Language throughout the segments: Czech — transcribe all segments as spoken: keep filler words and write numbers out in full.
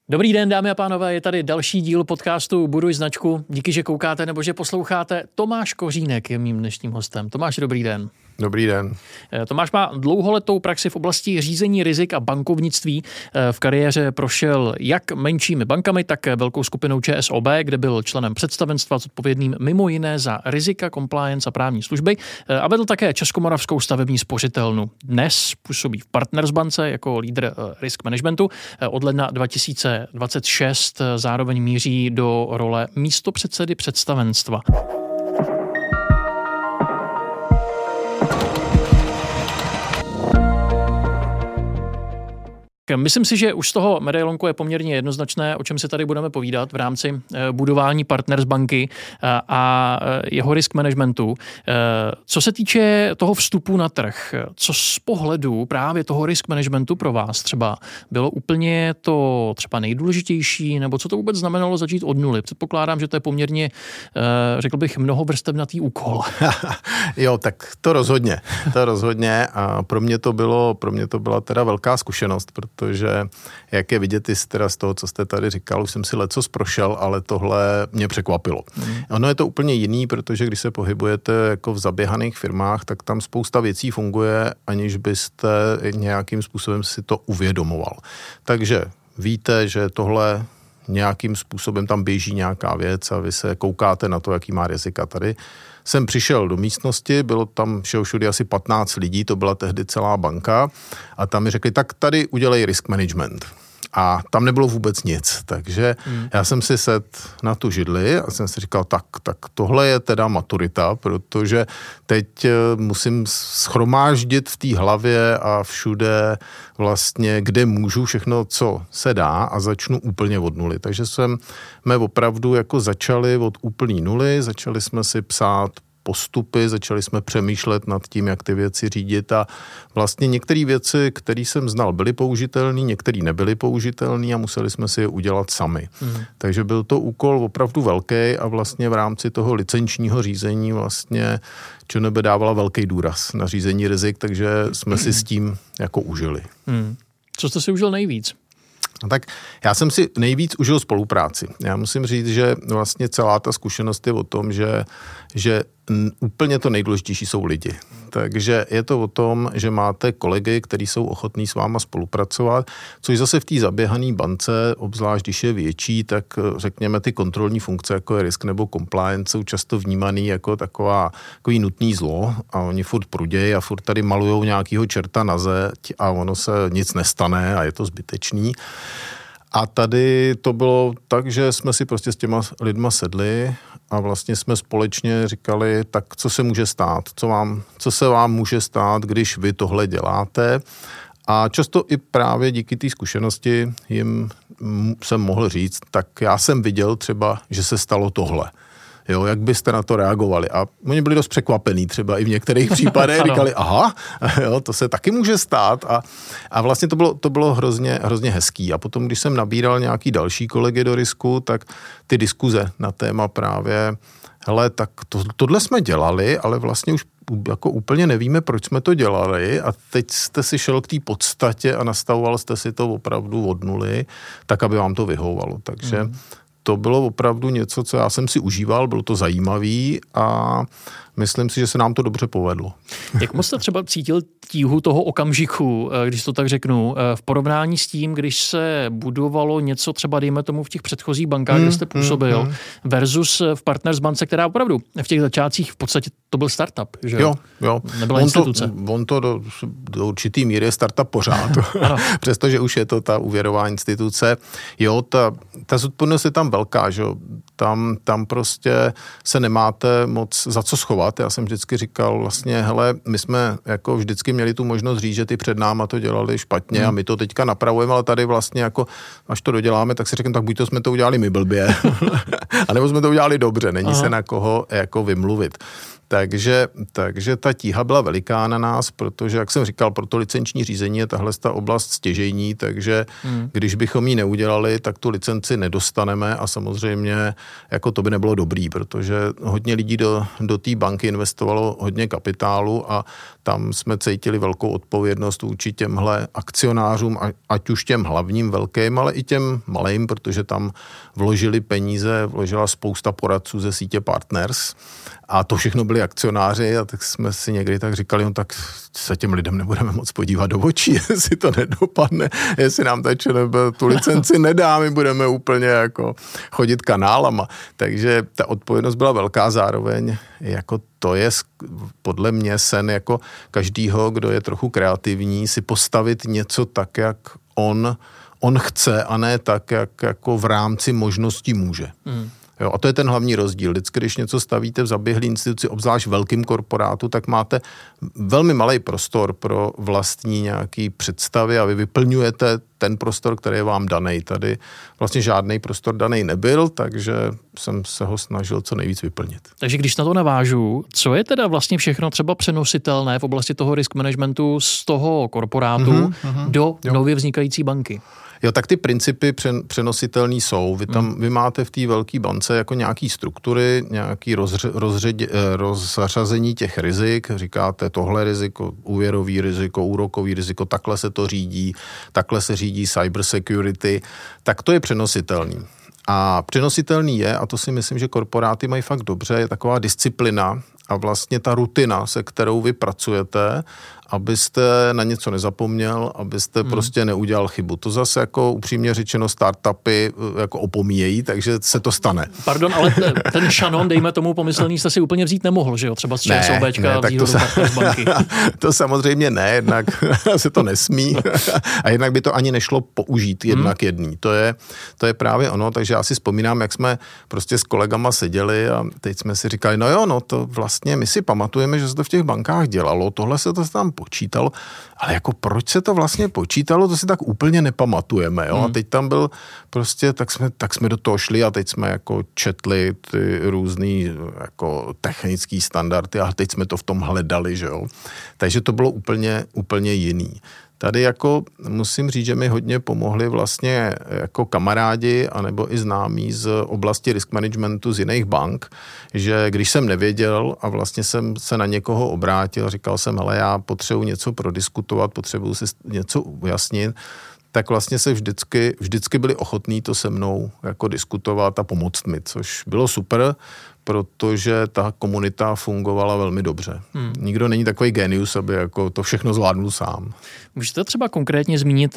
Dobrý den, dámy a pánové, je tady další díl podcastu Buduj značku. Díky, že koukáte nebo že posloucháte. Tomáš Kořínek je mým dnešním hostem. Tomáš, dobrý den. Dobrý den. Tomáš má dlouholetou praxi v oblasti řízení rizik a bankovnictví. V kariéře prošel jak menšími bankami, tak velkou skupinou ČSOB, kde byl členem představenstva zodpovědným mimo jiné za rizika, compliance a právní služby a vedl také Českomoravskou stavební spořitelnu. Dnes působí v Partnersbance jako lídr risk managementu. Od ledna dva tisíce dvacet šest zároveň míří do role místopředsedy představenstva. Myslím si, že už z toho medailonku je poměrně jednoznačné, o čem si tady budeme povídat v rámci budování Partnersbanky a jeho risk managementu. Co se týče toho vstupu na trh, co z pohledu právě toho risk managementu pro vás třeba bylo úplně to třeba nejdůležitější, nebo co to vůbec znamenalo začít od nuly? Předpokládám, že to je poměrně, řekl bych, mnohovrstevnatý úkol. Jo, tak to rozhodně. To rozhodně a pro mě to bylo, pro mě to byla teda velká zkušenost, protože jak je vidět i teda z toho, co jste tady říkal, už jsem si lecos prošel, ale tohle mě překvapilo. Mm. Ono je to úplně jiný, protože když se pohybujete jako v zaběhaných firmách, tak tam spousta věcí funguje, aniž byste nějakým způsobem si to uvědomoval. Takže víte, že tohle nějakým způsobem tam běží nějaká věc a vy se koukáte na to, jaký má rizika. Tady jsem přišel do místnosti, bylo tam všeho všude asi patnáct lidí, to byla tehdy celá banka a tam mi řekli, tak tady udělej risk management. A tam nebylo vůbec nic, takže hmm. já jsem si sedl na tu židli a jsem si říkal, tak, tak tohle je teda maturita, protože teď musím schromáždit v té hlavě a všude vlastně, kde můžu všechno, co se dá a začnu úplně od nuly. Takže jsme opravdu jako začali od úplný nuly, začali jsme si psát postupy, začali jsme přemýšlet nad tím, jak ty věci řídit a vlastně některé věci, které jsem znal, byly použitelné, některé nebyly použitelné a museli jsme si je udělat sami. Mm. Takže byl to úkol opravdu velký a vlastně v rámci toho licenčního řízení vlastně ČNB dávala velký důraz na řízení rizik, takže jsme si s tím jako užili. Mm. Co jste si užil nejvíc? No tak já jsem si nejvíc užil spolupráci. Já musím říct, že vlastně celá ta zkušenost je o tom, že, že úplně to nejdůležitější jsou lidi. Takže je to o tom, že máte kolegy, kteří jsou ochotní s váma spolupracovat, což zase v té zaběhané bance, obzvlášť když je větší, tak řekněme ty kontrolní funkce, jako je risk nebo compliance, jsou často vnímaný jako taková, takový nutný zlo a oni furt prudějí a furt tady malujou nějakýho čerta na zeď a ono se nic nestane a je to zbytečný. A tady to bylo tak, že jsme si prostě s těma lidma sedli a vlastně jsme společně říkali, tak co se může stát, co, vám, co se vám může stát, když vy tohle děláte. A často i právě díky té zkušenosti jim jsem mohl říct, tak já jsem viděl třeba, že se stalo tohle. Jo, jak byste na to reagovali? A oni byli dost překvapení třeba i v některých případech, říkali, aha, jo, to se taky může stát a, a vlastně to bylo, to bylo hrozně, hrozně hezký. A potom, když jsem nabíral nějaký další kolegy do risku, tak ty diskuze na téma právě, hele, tak to, tohle jsme dělali, ale vlastně už jako úplně nevíme, proč jsme to dělali a teď jste si šel k té podstatě a nastavoval jste si to opravdu od nuly, tak, aby vám to vyhovovalo. Takže mm. to bylo opravdu něco, co já jsem si užíval, bylo to zajímavý a myslím si, že se nám to dobře povedlo. Jak moc jste třeba cítil tíhu toho okamžiku, když to tak řeknu, v porovnání s tím, když se budovalo něco třeba, dejme tomu, v těch předchozích bankách, hmm, kde jste působil, hmm, versus v Partnersbance, která opravdu v těch začátcích v podstatě to byl startup, že jo? Jo, Nebyla on instituce. To, on to do, do určitý míry je startup pořád, přestože už je to ta úvěrová instituce. Jo, ta, ta zodpovědnost je tam velká, že jo? Tam, tam prostě se nemáte moc za co schovat. Já jsem vždycky říkal vlastně, hele, my jsme jako vždycky měli tu možnost říct, že ty před náma to dělali špatně hmm. a my to teďka napravujeme, ale tady vlastně jako, až to doděláme, tak si řeknu, tak buď to jsme to udělali my blbě, anebo jsme to udělali dobře, není Aha. se na koho jako vymluvit. Takže, takže ta tíha byla veliká na nás, protože, jak jsem říkal, pro to licenční řízení je tahle ta oblast stěžejní, takže hmm. když bychom ji neudělali, tak tu licenci nedostaneme a samozřejmě jako to by nebylo dobrý, protože hodně lidí do, do té banky investovalo hodně kapitálu a tam jsme cítili velkou odpovědnost vůči těmhle akcionářům, ať už těm hlavním velkým, ale i těm malým, protože tam vložili peníze, vložila spousta poradců ze sítě Partners a to všechno byli akcionáři a tak jsme si někdy tak říkali, no tak se těm lidem nebudeme moc podívat do očí, jestli to nedopadne, jestli nám ta ČNB tu licenci nedá, my budeme úplně jako chodit kanálama. Takže ta odpovědnost byla velká, zároveň jako to je podle mě sen jako každýho, kdo je trochu kreativní, si postavit něco tak, jak on, on chce a ne tak, jak jako v rámci možností může. Hmm. Jo, a to je ten hlavní rozdíl. Vždycky, když něco stavíte v zaběhlé instituci, obzvlášť velkým korporátu, tak máte velmi malý prostor pro vlastní nějaký představy a vy vyplňujete ten prostor, který je vám daný. Tady vlastně žádný prostor daný nebyl, takže jsem se ho snažil co nejvíc vyplnit. Takže když na to navážu, co je teda vlastně všechno třeba přenositelné v oblasti toho risk managementu z toho korporátu mm-hmm, mm-hmm, do jo. nově vznikající banky? Jo, tak ty principy přenositelný jsou. Vy tam, hmm. vy máte v té velké bance jako nějaký struktury, nějaký rozře, rozředě, rozřazení těch rizik. Říkáte tohle riziko, úvěrový riziko, úrokový riziko, takhle se to řídí, takhle se řídí cyber security. Tak to je přenositelný. A přenositelný je, a to si myslím, že korporáty mají fakt dobře, je taková disciplina a vlastně ta rutina, se kterou vy pracujete, abyste na něco nezapomněl, abyste hmm. prostě neudělal chybu. To zase jako upřímně řečeno startupy jako opomíjejí, takže se to stane. Pardon, ale ten šanon, dejme tomu pomyslný, jste si úplně vzít nemohl, že jo? Třeba z ČSOBčka vzít do z banky. To samozřejmě ne, jednak se to nesmí a jednak by to ani nešlo použít jednak hmm. jedný. To je, to je právě ono, takže já si vzpomínám, jak jsme prostě s kolegama seděli a teď jsme si říkali, no jo, no to vlastně my si pamatujeme, že se to v těch bankách dělalo, tohle se to tam počítalo, ale jako proč se to vlastně počítalo, to si tak úplně nepamatujeme, jo, hmm. a teď tam byl prostě, tak jsme, tak jsme do toho šli a teď jsme jako četli ty různý jako technický standardy a teď jsme to v tom hledali, že jo, takže to bylo úplně, úplně jiný. Tady jako musím říct, že mi hodně pomohli vlastně jako kamarádi anebo i známí z oblasti risk managementu z jiných bank, že když jsem nevěděl a vlastně jsem se na někoho obrátil, říkal jsem, hele, já potřebuji něco prodiskutovat, potřebuji si něco ujasnit, tak vlastně se vždycky, vždycky byli ochotní to se mnou jako diskutovat a pomoct mi, což bylo super, protože ta komunita fungovala velmi dobře. Hmm. Nikdo není takový genius, aby jako to všechno zvládnul sám. Můžete třeba konkrétně zmínit,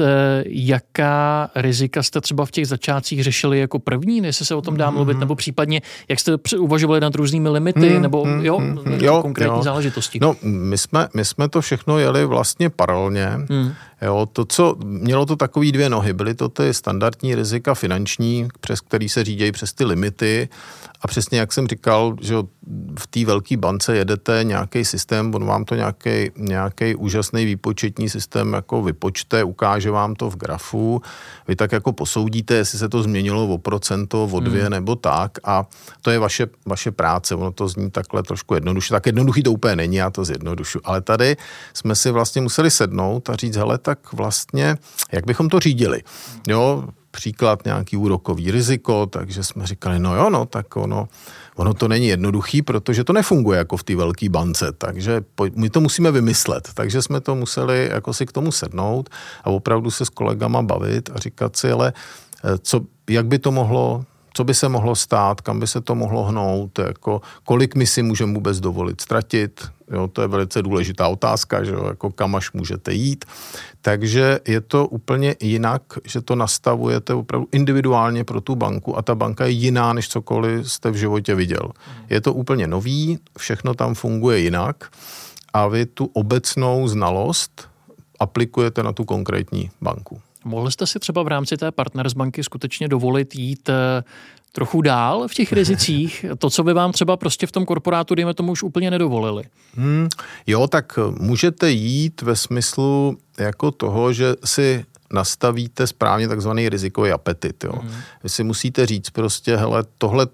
jaká rizika jste třeba v těch začátcích řešili jako první, jestli se o tom dá mluvit, hmm. nebo případně, jak jste uvažovali nad různými limity, hmm. nebo jo, hmm. jo, konkrétní jo. záležitosti? No, my jsme, my jsme to všechno jeli vlastně paralelně. Hmm. Jo, to, co, mělo to takový dvě nohy. Byly to ty standardní rizika finanční, přes který se řídějí přes ty limity a přesně jak jsem říkal, že v té velké bance jedete nějaký systém, on vám to nějaký, nějaký úžasný výpočetní systém jako vypočte, ukáže vám to v grafu, vy tak jako posoudíte, jestli se to změnilo o procento, o dvě hmm. nebo tak a to je vaše, vaše práce, ono to zní takhle trošku jednoduše, tak jednoduchý to úplně není, já to zjednodušu, ale tady jsme si vlastně museli sednout a říct, hele, tak vlastně, jak bychom to řídili, jo, příklad nějaký úrokový riziko, takže jsme říkali, no jo, no, tak ono, ono to není jednoduchý, protože to nefunguje jako v té velké bance, takže my to musíme vymyslet, takže jsme to museli jako si k tomu sednout a opravdu se s kolegama bavit a říkat si, ale co, jak by to mohlo, co by se mohlo stát, kam by se to mohlo hnout, jako kolik my si můžeme vůbec dovolit ztratit, jo, to je velice důležitá otázka, že jo, jako kam až můžete jít. Takže je to úplně jinak, že to nastavujete opravdu individuálně pro tu banku a ta banka je jiná, než cokoliv jste v životě viděl. Je to úplně nový, všechno tam funguje jinak a vy tu obecnou znalost aplikujete na tu konkrétní banku. Mohli jste si třeba v rámci té Partners banky skutečně dovolit jít trochu dál v těch rizicích? To, co by vám třeba prostě v tom korporátu, dejme tomu, už úplně nedovolili. Hmm, jo, tak můžete jít ve smyslu jako toho, že si nastavíte správně takzvaný rizikový apetit. Jo. Hmm. Vy si musíte říct prostě, hele, tohleto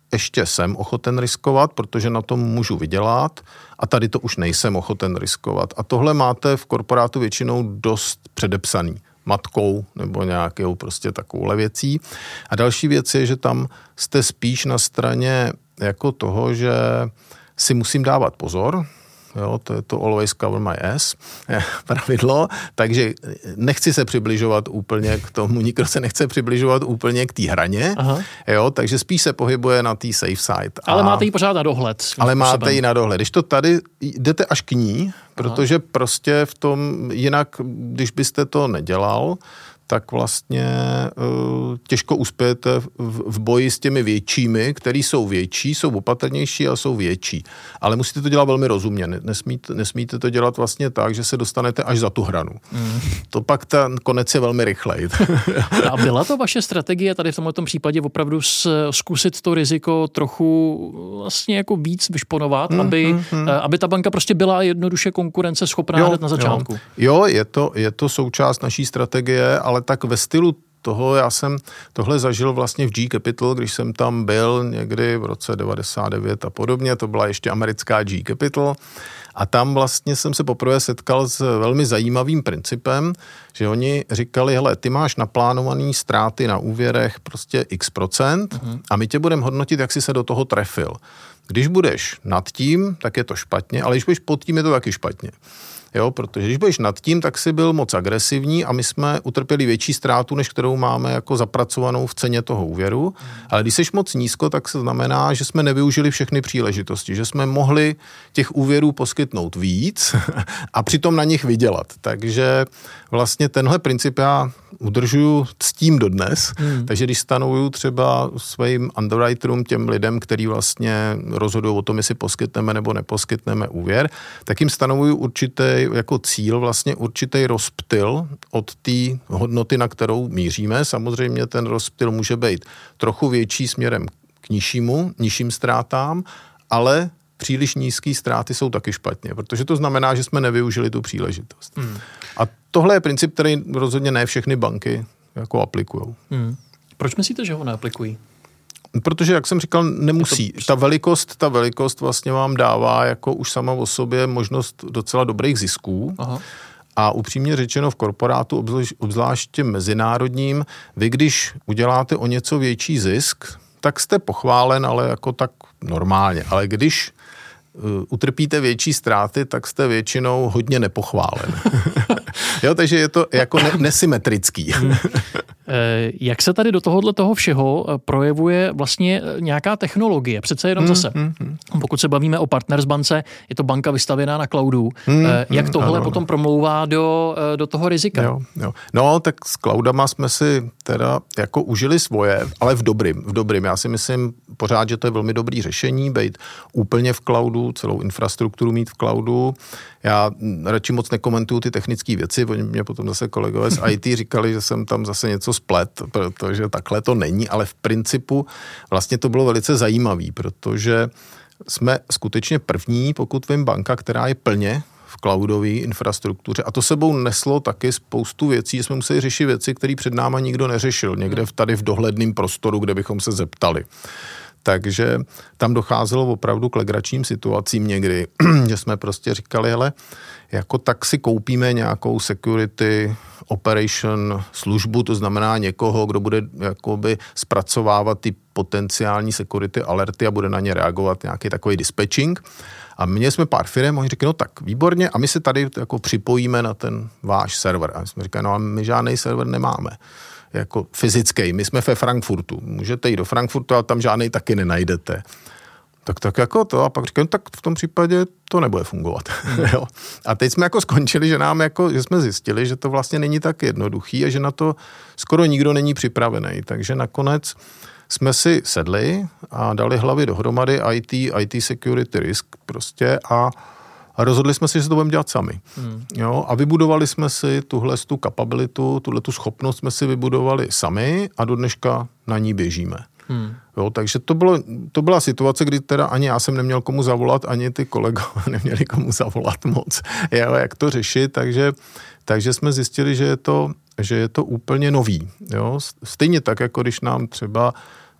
ještě jsem ochoten riskovat, protože na tom můžu vydělat a tady to už nejsem ochoten riskovat. A tohle máte v korporátu většinou dost předepsaný matkou nebo nějakou prostě takovouhle věcí. A další věc je, že tam jste spíš na straně jako toho, že si musím dávat pozor, jo, to je to always cover my ass, pravidlo, takže nechci se přibližovat úplně k tomu, nikdo se nechce přibližovat úplně k té hraně, aha. Jo, takže spíš se pohybuje na té safe side. Ale a, máte ji pořád na dohled. Ale způsobem. Máte ji na dohled. Když to tady jdete až k ní, protože aha. prostě v tom, jinak, když byste to nedělal, tak vlastně uh, těžko uspějete v, v boji s těmi většími, který jsou větší, jsou opatrnější a jsou větší. Ale musíte to dělat velmi rozumně. Nesmíte, nesmíte to dělat vlastně tak, že se dostanete až za tu hranu. Mm. To pak ten konec je velmi rychlej. A byla to vaše strategie tady v tomto případě opravdu zkusit to riziko trochu vlastně jako víc vyšponovat, mm, aby, mm, mm. aby ta banka prostě byla jednoduše konkurenceschopná hned na začátku? Jo, jo je, to, je to součást naší strategie, ale tak ve stylu toho, já jsem tohle zažil vlastně v G Capital, když jsem tam byl někdy v roce devadesát devět a podobně, to byla ještě americká G Capital a tam vlastně jsem se poprvé setkal s velmi zajímavým principem, že oni říkali, hele, ty máš naplánovaný ztráty na úvěrech prostě x procent uh-huh. a my tě budeme hodnotit, jak jsi se do toho trefil. Když budeš nad tím, tak je to špatně, ale když budeš pod tím, je to taky špatně. Jo, protože když budeš nad tím, tak si byl moc agresivní a my jsme utrpěli větší ztrátu, než kterou máme jako zapracovanou v ceně toho úvěru. Ale když jsi moc nízko, tak se znamená, že jsme nevyužili všechny příležitosti, že jsme mohli těch úvěrů poskytnout víc a přitom na nich vydělat. Takže vlastně tenhle princip já udržuju s tím dodnes. Hmm. Takže když stanovuju třeba svým underwriterům, těm lidem, který vlastně rozhodují o tom, jestli poskytneme nebo neposkytneme úvěr, tak jim stanovuju určitý jako cíl vlastně určitý rozptyl od té hodnoty, na kterou míříme. Samozřejmě ten rozptyl může být trochu větší směrem k nižšímu, nižším ztrátám, ale příliš nízké ztráty jsou taky špatně, protože to znamená, že jsme nevyužili tu příležitost. Hmm. A tohle je princip, který rozhodně ne všechny banky jako aplikujou. Hmm. Proč myslíte, že ho neaplikují? Protože, jak jsem říkal, nemusí. Ta velikost, ta velikost vlastně vám dává jako už sama o sobě možnost docela dobrých zisků. Aha. A upřímně řečeno v korporátu, obzvláště mezinárodním, vy když uděláte o něco větší zisk, tak jste pochválen, ale jako tak normálně. Ale když uh, utrpíte větší ztráty, tak jste většinou hodně nepochválen. Jo, takže je to jako ne- nesymetrický. Jak se tady do tohohle toho všeho projevuje vlastně nějaká technologie? Přece jenom zase, hmm, hmm, hmm. pokud se bavíme o Partnersbance, je to banka vystavěná na cloudu. Hmm, Jak tohle ano, potom ano. promlouvá do, do toho rizika? Jo, jo. No, tak s cloudama jsme si teda jako užili svoje, ale v dobrým, v dobrým. Já si myslím pořád, že to je velmi dobrý řešení, být úplně v cloudu, celou infrastrukturu mít v cloudu. Já radši moc nekomentuju ty technické věci, oni mě potom zase kolegové z í té říkali, že jsem tam zase něco splet, protože takhle to není, ale v principu vlastně to bylo velice zajímavý, protože jsme skutečně první, pokud vím, banka, která je plně v cloudové infrastruktuře a to sebou neslo taky spoustu věcí, že jsme museli řešit věci, které před náma nikdo neřešil, někde tady v dohledném prostoru, kde bychom se zeptali. Takže tam docházelo opravdu k legračním situacím někdy, že jsme prostě říkali, hele, jako tak si koupíme nějakou security operation službu, to znamená někoho, kdo bude jakoby zpracovávat ty potenciální security alerty a bude na ně reagovat nějaký takový dispatching. A měli jsme pár firem, oni říkali, no tak výborně, a my se tady jako připojíme na ten váš server. A my jsme říkali, no a my žádný server nemáme. Jako fyzický. My jsme ve Frankfurtu. Můžete jít do Frankfurtu, ale tam žádnej taky nenajdete. Tak tak jako to. A pak říkám, no, tak v tom případě to nebude fungovat. Mm. Jo. A teď jsme jako skončili, že nám jako, že jsme zjistili, že to vlastně není tak jednoduchý a že na to skoro nikdo není připravený. Takže nakonec jsme si sedli a dali hlavy dohromady í té, í té security risk prostě a A rozhodli jsme si, že to budeme dělat sami. Hmm. Jo, a vybudovali jsme si tuhle tu kapabilitu, tuhle tu schopnost jsme si vybudovali sami a do dneška na ní běžíme. Hmm. Jo, takže to, bylo, to byla situace, kdy teda ani já jsem neměl komu zavolat, ani ty kolegové neměli komu zavolat moc, jo, jak to řešit, takže, takže jsme zjistili, že je to, že je to úplně nový. Jo. Stejně tak, jako když nám třeba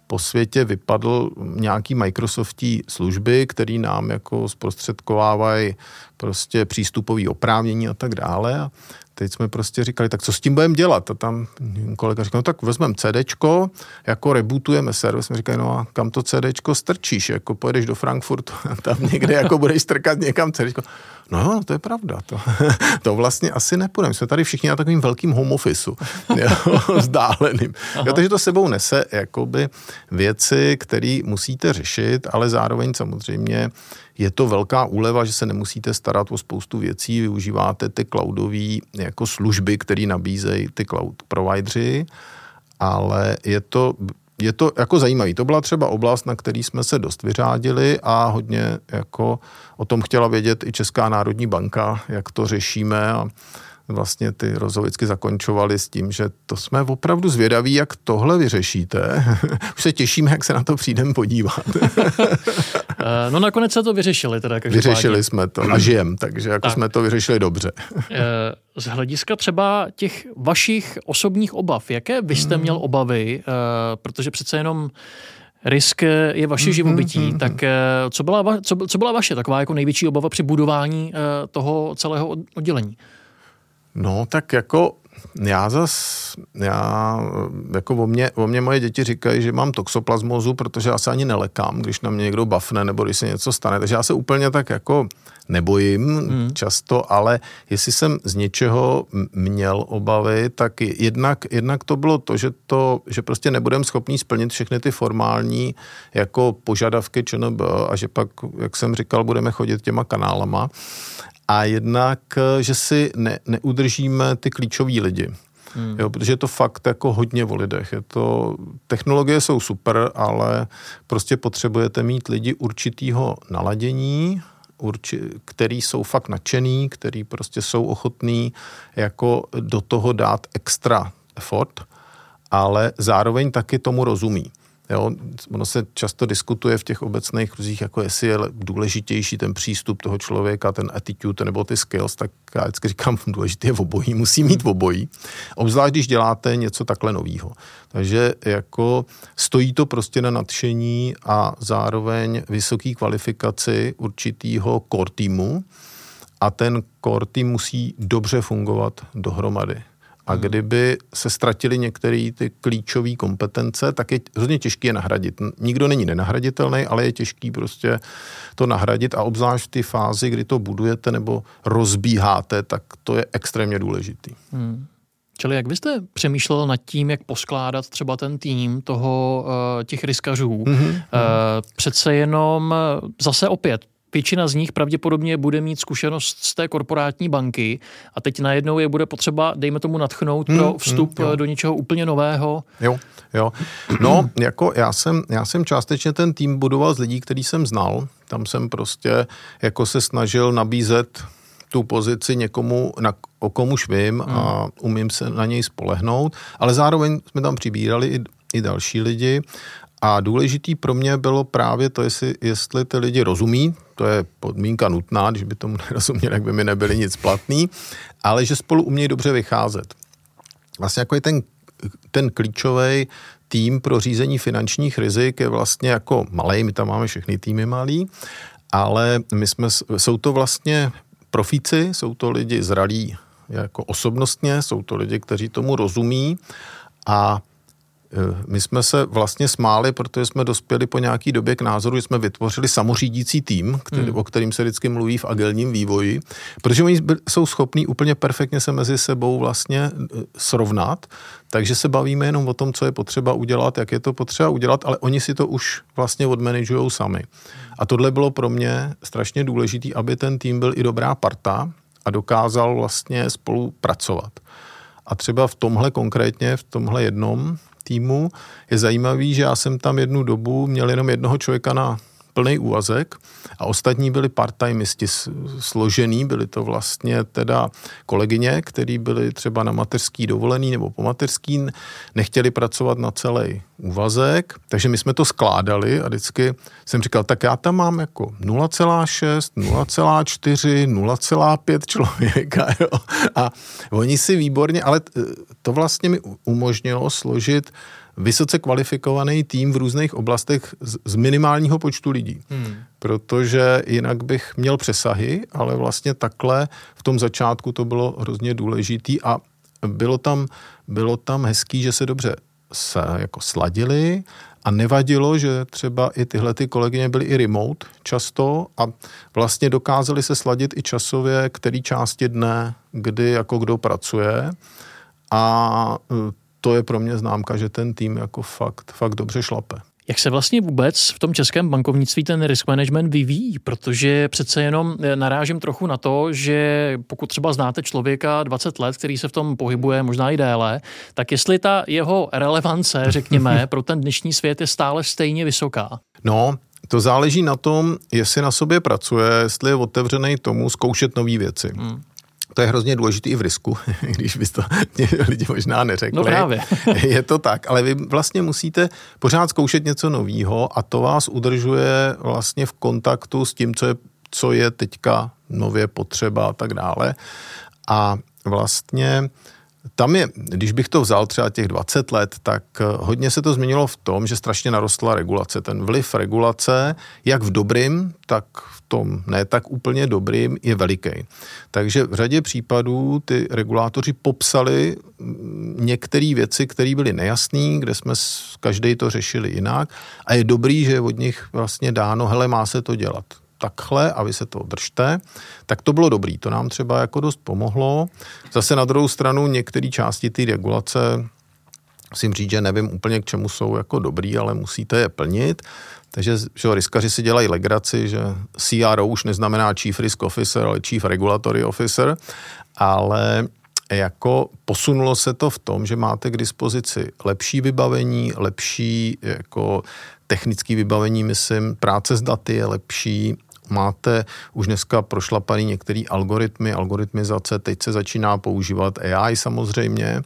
po světě vypadl nějaký Microsoftí služby, který nám jako zprostředkovávají prostě přístupový oprávnění a tak dále. A teď jsme prostě říkali, tak co s tím budeme dělat? A tam kolega říkal, no tak vezmeme CDčko, jako rebootujeme server. Jsme říkali, no a kam to CDčko strčíš? Jako pojedeš do Frankfurtu a tam někde jako budeš strkat někam CDčko. No jo, to je pravda. To, to vlastně asi nepůjdeme. Jsme tady všichni na takovým velkým home officeu, vzdáleným. Jo, takže to sebou nese jakoby věci, které musíte řešit, ale zároveň samozřejmě je to velká úleva, že se nemusíte starat o spoustu věcí, využíváte ty cloudové jako služby, které nabízejí ty cloud provideři, ale je to, je to jako zajímavý. To byla třeba oblast, na který jsme se dost vyřádili a hodně jako o tom chtěla vědět i Česká národní banka, jak to řešíme a vlastně ty rozhovory vždycky zakončovaly s tím, že to jsme opravdu zvědaví, jak tohle vyřešíte. Už se těšíme, jak se na to přijdeme podívat. No nakonec se to vyřešili teda. Vyřešili jsme to a žijem, takže jako tak. Jsme to vyřešili dobře. Z hlediska třeba těch vašich osobních obav, jaké vy jste měl obavy, protože přece jenom risk je vaše živobytí, tak co byla, co, co byla vaše taková jako největší obava při budování toho celého oddělení? No, tak jako já zas, já, jako o mě, o mě moje děti říkají, že mám toxoplasmózu, protože já se ani nelekám, když na mě někdo bafne, nebo když se něco stane, takže já se úplně tak jako nebojím hmm. často, ale jestli jsem z něčeho měl obavy, tak jednak, jednak to bylo to, že to, že prostě nebudeme schopní splnit všechny ty formální jako požadavky ČNB a že pak, jak jsem říkal, budeme chodit těma kanálama. A jednak, že si ne, neudržíme ty klíčoví lidi. Hmm. Jo, protože je to fakt jako hodně o lidech. Je to, technologie jsou super, ale prostě potřebujete mít lidi určitýho naladění, urči, který jsou fakt nadšený, který prostě jsou ochotný jako do toho dát extra effort, ale zároveň taky tomu rozumí. Jo, ono se často diskutuje v těch obecných kruzích, jako jestli je důležitější ten přístup toho člověka, ten attitude nebo ty skills, tak já vždycky říkám, důležitý je obojí, musí mít obojí. Obzvlášť, když děláte něco takhle novýho. Takže jako stojí to prostě na nadšení a zároveň vysoký kvalifikaci určitýho core týmu a ten core tým musí dobře fungovat dohromady. A kdyby se ztratily některé ty klíčové kompetence, tak je hrozně těžké je nahradit. Nikdo není nenahraditelný, ale je těžký prostě to nahradit a obzvlášť v té fázi, kdy to budujete nebo rozbíháte, tak to je extrémně důležitý. Hmm. Čili jak byste přemýšlel nad tím, jak poskládat třeba ten tým toho, těch riskařů? Mm-hmm. Přece jenom zase opět, většina z nich pravděpodobně bude mít zkušenost z té korporátní banky a teď najednou je bude potřeba, dejme tomu, nadchnout hmm, pro vstup hmm, do něčeho úplně nového. Jo, jo. No, jako já jsem, já jsem částečně ten tým budoval z lidí, který jsem znal. Tam jsem prostě jako se snažil nabízet tu pozici někomu, na, o komuž vím hmm. a umím se na něj spolehnout, ale zároveň jsme tam přibírali i, i další lidi. A důležitý pro mě bylo právě to, jestli, jestli ty lidi rozumí, to je podmínka nutná, když by tomu nerozuměli, jak by mi nebyli nic platný, ale že spolu umějí dobře vycházet. Vlastně jako je ten, ten klíčový tým pro řízení finančních rizik je vlastně jako malej, my tam máme všechny týmy malý, ale my jsme, jsou to vlastně profíci, jsou to lidi zralí jako osobnostně, jsou to lidi, kteří tomu rozumí a my jsme se vlastně smáli, protože jsme dospěli po nějaký době k názoru, že jsme vytvořili samořídící tým, který, hmm. o kterým se vždycky mluví v agilním vývoji, protože oni jsou schopní úplně perfektně se mezi sebou vlastně srovnat, takže se bavíme jenom o tom, co je potřeba udělat, jak je to potřeba udělat, ale oni si to už vlastně odmanažujou sami. A tohle bylo pro mě strašně důležité, aby ten tým byl i dobrá parta a dokázal vlastně spolupracovat. A třeba v tomhle konkrétně, v tomhle jednom týmu je zajímavý, že já jsem tam jednu dobu měl jenom jednoho člověka na plný úvazek a ostatní byli part-timeisti složený, byli to vlastně teda kolegyně, který byli třeba na mateřský dovolený nebo po mateřský, nechtěli pracovat na celý úvazek, takže my jsme to skládali a vždycky jsem říkal, tak já tam mám jako nula celá šest, nula celá čtyři, nula celá pět člověka, jo. A oni si výborně, ale to vlastně mi umožnilo složit vysoce kvalifikovaný tým v různých oblastech z, z minimálního počtu lidí. Hmm. Protože jinak bych měl přesahy, ale vlastně takhle v tom začátku to bylo hrozně důležitý a bylo tam, bylo tam hezký, že se dobře se jako sladili a nevadilo, že třeba i tyhle ty kolegyně byly i remote často a vlastně dokázali se sladit i časově, který části dne, kdy jako kdo pracuje a to je pro mě známka, že ten tým jako fakt, fakt dobře šlape. Jak se vlastně vůbec v tom českém bankovnictví ten risk management vyvíjí? Protože přece jenom narážím trochu na to, že pokud třeba znáte člověka dvacet let, který se v tom pohybuje možná i déle, tak jestli ta jeho relevance, řekněme, pro ten dnešní svět je stále stejně vysoká? No, to záleží na tom, jestli na sobě pracuje, jestli je otevřený tomu zkoušet nové věci. Hmm. To je hrozně důležité i v risku, když bys to lidi možná neřekli. No právě. Je to tak, ale vy vlastně musíte pořád zkoušet něco nového a to vás udržuje vlastně v kontaktu s tím, co je, co je teďka nově potřeba a tak dále. A vlastně tam je, když bych to vzal třeba těch dvacet let, tak hodně se to změnilo v tom, že strašně narostla regulace. Ten vliv regulace, jak v dobrým, tak v tom ne tak úplně dobrým, je veliký. Takže v řadě případů ty regulátoři popsali některé věci, které byly nejasné, kde jsme každý to řešili jinak a je dobrý, že je od nich vlastně dáno, hele, má se to dělat takhle a vy se to držte, tak to bylo dobrý. To nám třeba jako dost pomohlo. Zase na druhou stranu některé části té regulace, musím říct, že nevím úplně, k čemu jsou jako dobrý, ale musíte je plnit. Takže že riskaři si dělají legraci, že C R O už neznamená Chief Risk Officer, ale Chief Regulatory Officer, ale jako posunulo se to v tom, že máte k dispozici lepší vybavení, lepší jako technické vybavení, myslím, práce s daty je lepší, máte už dneska prošlapaný některé algoritmy, algoritmizace, teď se začíná používat A I samozřejmě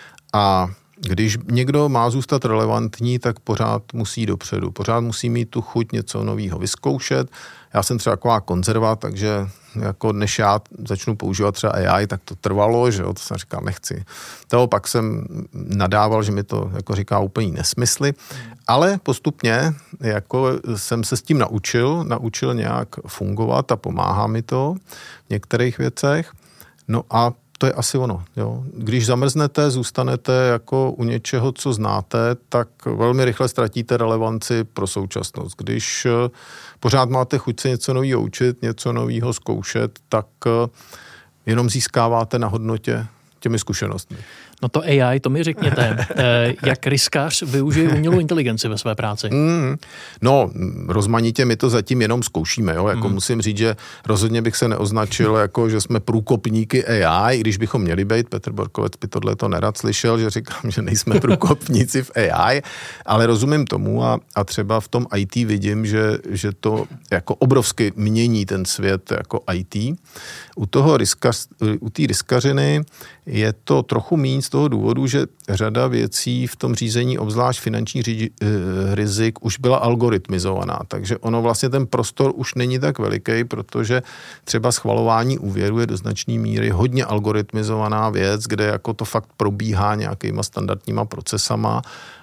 a když někdo má zůstat relevantní, tak pořád musí dopředu, pořád musí mít tu chuť něco nového vyzkoušet. Já jsem třeba taková konzerva, takže jako než já začnu používat třeba A I, tak to trvalo, že jo, to jsem říkal, nechci. Toho pak jsem nadával, že mi to jako říká úplně nesmysly, ale postupně jako jsem se s tím naučil, naučil nějak fungovat a pomáhá mi to v některých věcech. No a to je asi ono. Jo. Když zamrznete, zůstanete jako u něčeho, co znáte, tak velmi rychle ztratíte relevanci pro současnost. Když pořád máte chuť se něco nového učit, něco nového zkoušet, tak jenom získáváte na hodnotě těmi zkušenostmi. No to A I, to mi řekněte, jak riskař využije umělou inteligenci ve své práci? Mm, no, rozmanitě my to zatím jenom zkoušíme, jo, jako mm. musím říct, že rozhodně bych se neoznačil, jako že jsme průkopníky A I, i když bychom měli být, Petr Borkovec by tohle to nerad slyšel, že říkám, že nejsme průkopníci v A I, ale rozumím tomu a, a třeba v tom I T vidím, že, že to jako obrovsky mění ten svět jako I T. U toho riskař, u té riskařiny je to trochu míň z toho důvodu, že řada věcí v tom řízení, obzvlášť finanční ří, rizik, už byla algoritmizovaná. Takže ono vlastně ten prostor už není tak veliký, protože třeba schvalování úvěru je do značné míry hodně algoritmizovaná věc, kde jako to fakt probíhá nějakýma standardníma procesama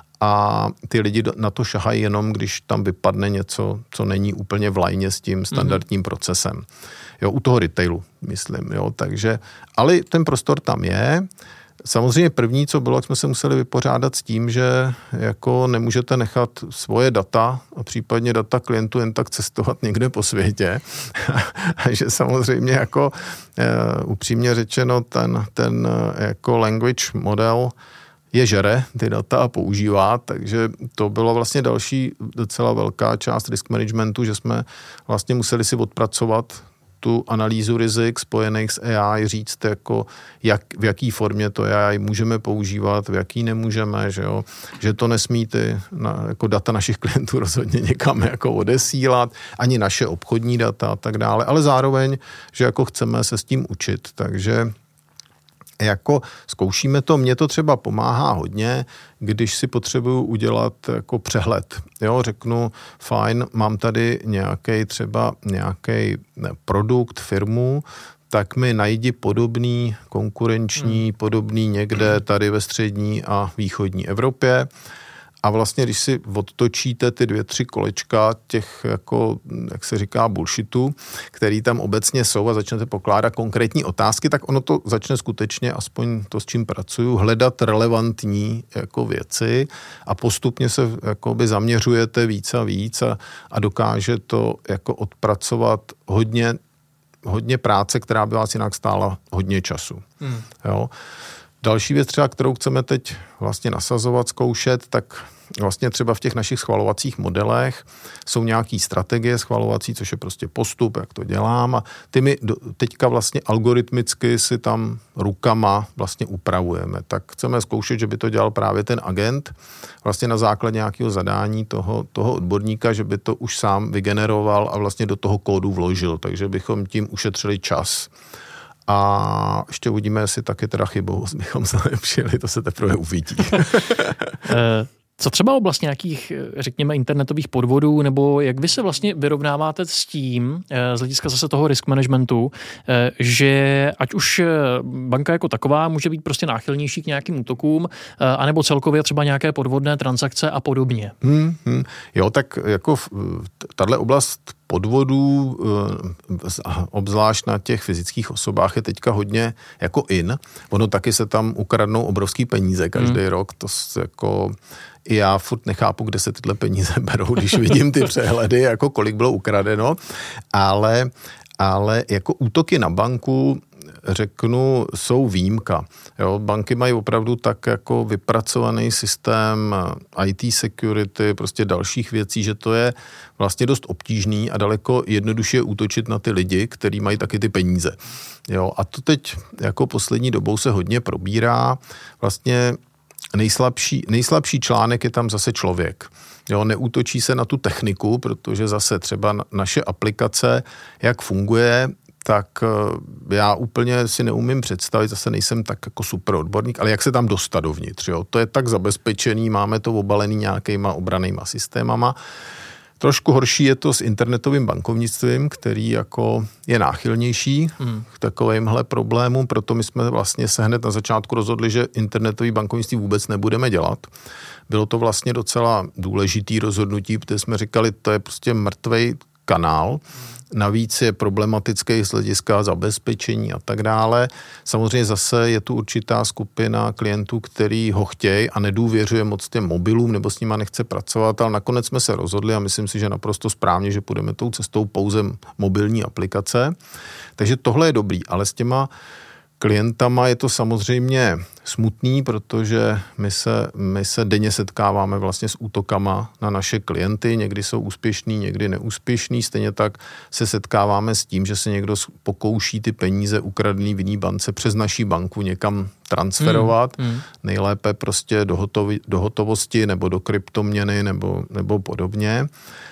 a ty lidi na to šahají jenom, když tam vypadne něco, co není úplně v lajně s tím standardním mm-hmm. procesem. Jo, u toho retailu, myslím, jo, takže, ale ten prostor tam je. Samozřejmě první, co bylo, jak jsme se museli vypořádat s tím, že jako nemůžete nechat svoje data a případně data klientů jen tak cestovat někde po světě. A že samozřejmě jako uh, upřímně řečeno ten, ten uh, jako language model je žere ty data a používá, takže to bylo vlastně další docela velká část risk managementu, že jsme vlastně museli si odpracovat tu analýzu rizik spojených s A I, říct, jako jak, v jaký formě to A I můžeme používat, v jaký nemůžeme, že, jo? Že to nesmí ty na, jako data našich klientů rozhodně někam jako odesílat, ani naše obchodní data a tak dále, ale zároveň, že jako chceme se s tím učit, takže jako zkoušíme to, mně to třeba pomáhá hodně, když si potřebuju udělat jako přehled. Jo, řeknu, fajn, mám tady nějaký třeba nějaký produkt, firmu, tak mi najdi podobný, konkurenční, hmm. podobný někde tady ve střední a východní Evropě A vlastně, když si odtočíte ty dvě, tři kolečka těch, jako, jak se říká, bullshitu, který tam obecně jsou a začnete pokládat konkrétní otázky, tak ono to začne skutečně, aspoň to, s čím pracuju, hledat relevantní jako věci a postupně se jakoby zaměřujete víc a víc a, a dokáže to jako odpracovat hodně, hodně práce, která by vás jinak stála hodně času. Hmm. Jo. Další věc třeba, kterou chceme teď vlastně nasazovat, zkoušet, tak vlastně třeba v těch našich schvalovacích modelech jsou nějaký strategie schvalovací, což je prostě postup, jak to dělám a ty my teďka vlastně algoritmicky si tam rukama vlastně upravujeme. Tak chceme zkoušet, že by to dělal právě ten agent vlastně na základě nějakého zadání toho, toho odborníka, že by to už sám vygeneroval a vlastně do toho kódu vložil, takže bychom tím ušetřili čas. A ještě uvidíme, jestli taky teda chybou bychom zalepšili, to se teprve uvidí. Co třeba oblast nějakých, řekněme, internetových podvodů, nebo jak vy se vlastně vyrovnáváte s tím, z hlediska zase toho risk managementu, že ať už banka jako taková může být prostě náchylnější k nějakým útokům, anebo celkově třeba nějaké podvodné transakce a podobně? Hmm, hmm. Jo, tak jako tato oblast podvodů, obzvlášť na těch fyzických osobách, je teďka hodně jako in. Ono taky se tam ukradnou obrovský peníze každý hmm. rok, to jako i já furt nechápu, kde se tyhle peníze berou, když vidím ty přehledy, jako kolik bylo ukradeno, ale, ale jako útoky na banku, řeknu, jsou výjimka. Jo, banky mají opravdu tak jako vypracovaný systém í té security, prostě dalších věcí, že to je vlastně dost obtížný a daleko jednoduše je útočit na ty lidi, kteří mají taky ty peníze. Jo, a to teď jako poslední dobou se hodně probírá. Vlastně nejslabší, nejslabší článek je tam zase člověk. Jo, neútočí se na tu techniku, protože zase třeba naše aplikace, jak funguje, tak já úplně si neumím představit, zase nejsem tak jako super odborník, ale jak se tam dostat dovnitř, jo? To je tak zabezpečený, máme to obalený nějakýma obranýma systémama. Trošku horší je to s internetovým bankovnictvím, který jako je náchylnější hmm. k takovýmhle problémům, proto my jsme vlastně se hned na začátku rozhodli, že internetový bankovnictví vůbec nebudeme dělat. Bylo to vlastně docela důležitý rozhodnutí, protože jsme říkali, to je prostě mrtvej kanál, navíc je problematický z hlediska zabezpečení a tak dále. Samozřejmě zase je tu určitá skupina klientů, který ho chtějí a nedůvěřuje moc těm mobilům nebo s nima nechce pracovat, ale nakonec jsme se rozhodli a myslím si, že naprosto správně, že půjdeme tou cestou pouze mobilní aplikace. Takže tohle je dobrý, ale s těma klientama je to samozřejmě smutný, protože my se, my se denně setkáváme vlastně s útokama na naše klienty, někdy jsou úspěšný, někdy neúspěšný, stejně tak se setkáváme s tím, že se někdo pokouší ty peníze ukradený v jiný bance přes naší banku někam transferovat, hmm, hmm. nejlépe prostě do, hotovi, do hotovosti nebo do kryptoměny nebo, nebo podobně.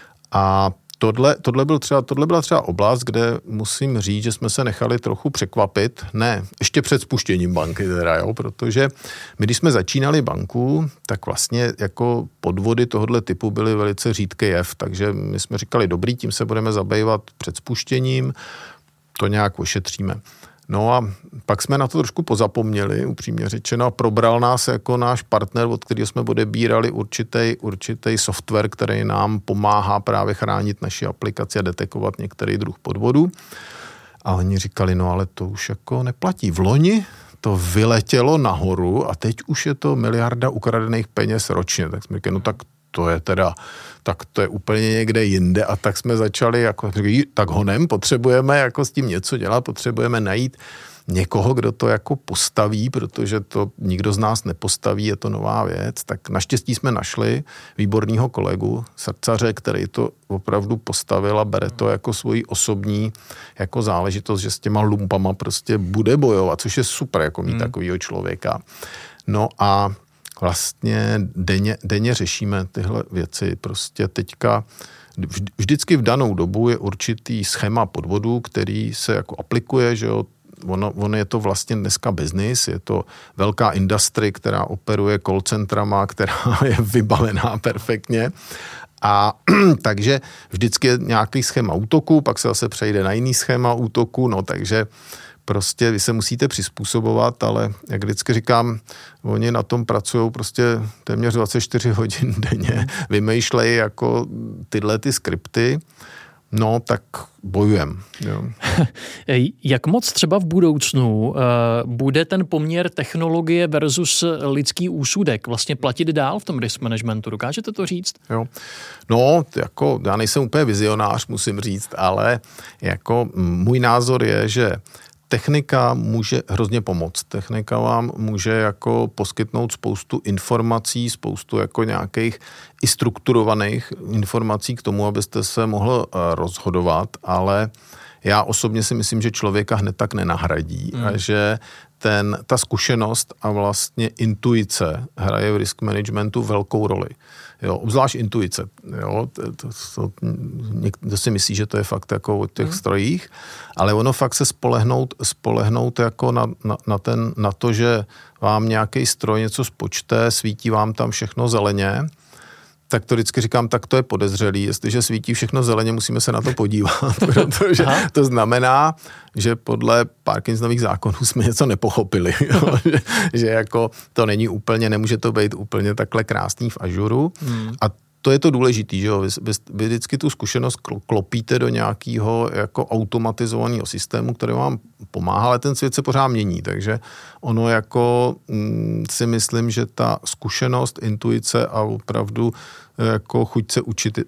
A Tohle, tohle, byl třeba, tohle byla třeba oblast, kde musím říct, že jsme se nechali trochu překvapit, ne, ještě před spuštěním banky teda, jo, protože my, když jsme začínali banku, tak vlastně jako podvody tohohle typu byly velice řídký jev, takže my jsme říkali, dobrý, tím se budeme zabývat před spuštěním, to nějak ošetříme. No a pak jsme na to trošku pozapomněli, upřímně řečeno, a probral nás jako náš partner, od kterého jsme odebírali určitý, určitý software, který nám pomáhá právě chránit naši aplikaci a detekovat některý druh podvodu. A oni říkali, no ale to už jako neplatí. V loni to vyletělo nahoru a teď už je to miliarda ukradených peněz ročně. Tak jsme říkali, no tak to je teda, tak to je úplně někde jinde a tak jsme začali jako, tak honem, potřebujeme jako s tím něco dělat, potřebujeme najít někoho, kdo to jako postaví, protože to nikdo z nás nepostaví, je to nová věc, tak naštěstí jsme našli výborného kolegu, srdcaře, který to opravdu postavil a bere to jako svoji osobní jako záležitost, že s těma lumpama prostě bude bojovat, což je super, jako mít hmm. takovýho člověka. No a vlastně denně, denně řešíme tyhle věci. Prostě teďka vždycky v danou dobu je určitý schéma podvodu, který se jako aplikuje, že jo, ono, ono je to vlastně dneska biznis, je to velká industry, která operuje call centrama, která je vybavená perfektně. A takže vždycky je nějaký schéma útoku, pak se zase přejde na jiný schéma útoku, no takže prostě vy se musíte přizpůsobovat, ale jak vždycky říkám, oni na tom pracují prostě téměř dvacet čtyři hodin denně, vymýšlejí jako tyhle ty skripty, no tak bojujem. Jo. Jak moc třeba v budoucnu uh, bude ten poměr technologie versus lidský úsudek vlastně platit dál v tom risk managementu? Dokážete to říct? Jo. No, jako já nejsem úplně vizionář, musím říct, ale jako můj názor je, že technika může hrozně pomoct. Technika vám může jako poskytnout spoustu informací, spoustu jako nějakých i strukturovaných informací k tomu, abyste se mohl rozhodovat, ale já osobně si myslím, že člověka hned tak nenahradí hmm. a že ten, ta zkušenost a vlastně intuice hraje v risk managementu velkou roli. Jo, obzvlášť intuice. Jo, to, to, to, někdo si myslí, že to je fakt jako o těch hmm. strojích, ale ono fakt se spolehnout, spolehnout jako na, na, na, ten, na to, že vám nějaký stroj něco spočte, svítí vám tam všechno zeleně, tak to vždycky říkám, tak to je podezřelý. Jestliže svítí všechno zeleně, musíme se na to podívat, protože Aha. to znamená, že podle Parkinsonových zákonů jsme něco nepochopili. Jo? že, že jako to není úplně, nemůže to být úplně takhle krásný v ažuru. Hmm. A to je to důležitý, že jo? Vy, vy, vy vždycky tu zkušenost klopíte do nějakého jako automatizovaného systému, který vám pomáhá, ale ten svět se pořád mění, takže ono jako mm, si myslím, že ta zkušenost, intuice a opravdu jako chuť se učit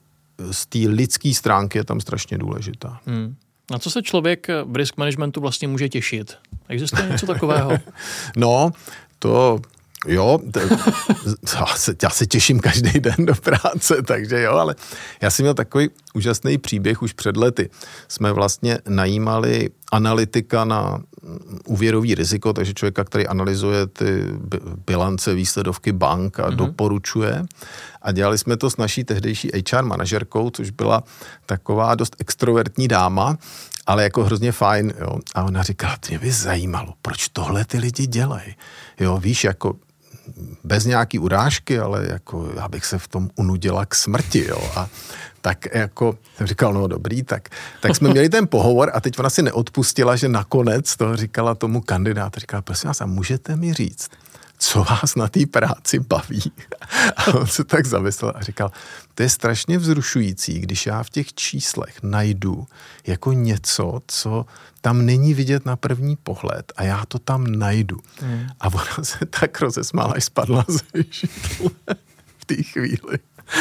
z té lidské stránky je tam strašně důležitá. Hmm. Na co se člověk v risk managementu vlastně může těšit? Existuje něco takového? No, to... Jo, to, já, se, já se těším každý den do práce, takže jo, ale já jsem měl takový úžasný příběh už před lety. Jsme vlastně najímali analytika na úvěrový riziko, takže člověka, který analyzuje ty bilance, výsledovky bank a mm-hmm. doporučuje. A dělali jsme to s naší tehdejší há er manažerkou, což byla taková dost extrovertní dáma, ale jako hrozně fajn, jo. A ona říkala, mě by zajímalo, proč tohle ty lidi dělají. Jo, víš, jako bez nějaký urážky, ale jako já bych se v tom unudila k smrti, jo. A tak jako jsem říkal, no dobrý, tak, tak jsme měli ten pohovor a teď ona si neodpustila, že nakonec to říkala tomu kandidátu, říkala, prosím vás, a můžete mi říct, co vás na té práci baví? A on se tak zamyslel a říkal, to je strašně vzrušující, když já v těch číslech najdu jako něco, co tam není vidět na první pohled a já to tam najdu. Hmm. A ona se tak rozesmála, až spadla ze židle v té chvíli.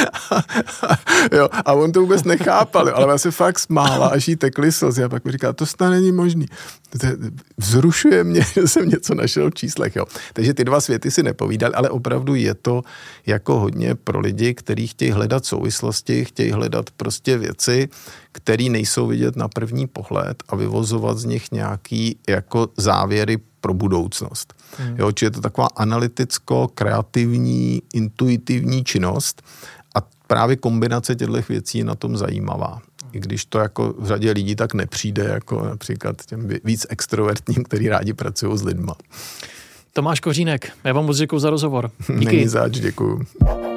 Jo, a on to vůbec nechápal, ale ona se fakt smála, až jí tekly slzy a pak mi říká, to snad není možný. Vzrušuje mě, že jsem něco našel v číslech. Jo. Takže ty dva světy si nepovídali, ale opravdu je to jako hodně pro lidi, kteří chtějí hledat souvislosti, chtějí hledat prostě věci, které nejsou vidět na první pohled a vyvozovat z nich nějaký jako závěry pro budoucnost. Hmm. Jo, či je to taková analyticko-kreativní, intuitivní činnost a právě kombinace těchto věcí je na tom zajímavá. I když to jako v řadě lidí tak nepřijde, jako například těm víc extrovertním, který rádi pracují s lidma. Tomáš Kořínek, já vám moc děkuju za rozhovor. Díky. Není zač, děkuju.